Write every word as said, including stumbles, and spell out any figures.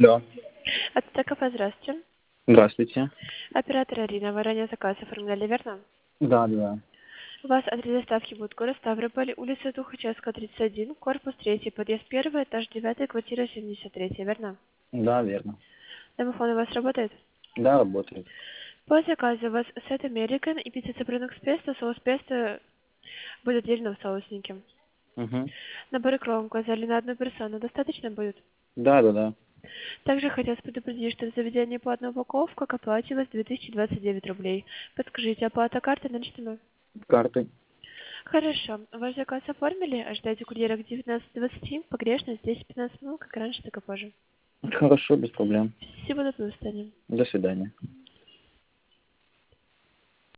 Алло. Это ТКП, здравствуйте. Здравствуйте. Оператор Арина, вы ранее заказ оформляли, верно? Да, да, да. У вас адрес доставки будет город Ставрополь, улица Тухачевская, тридцать один, корпус три, подъезд один, этаж девять, квартира семьдесят три, верно? Да, верно. Домофон у вас работает? Да, работает. По заказу у вас сет American и пицца Сопрано Песто, соус песто будет отдельно в соуснике. Угу. Наборы кром указали на одну персону, достаточно будет? Да, да, да. Также хотелось предупредить, что в заведении по одной упаковке как оплачивалось две тысячи двадцать девять рублей. Подскажите, оплата карты наличными? Картой. Хорошо. Ваш заказ оформили? Ожидайте курьера к девятнадцати двадцати. Погрешность десять-пятнадцать минут, как раньше, так и позже. Хорошо, без проблем. Спасибо, до свидания. До свидания.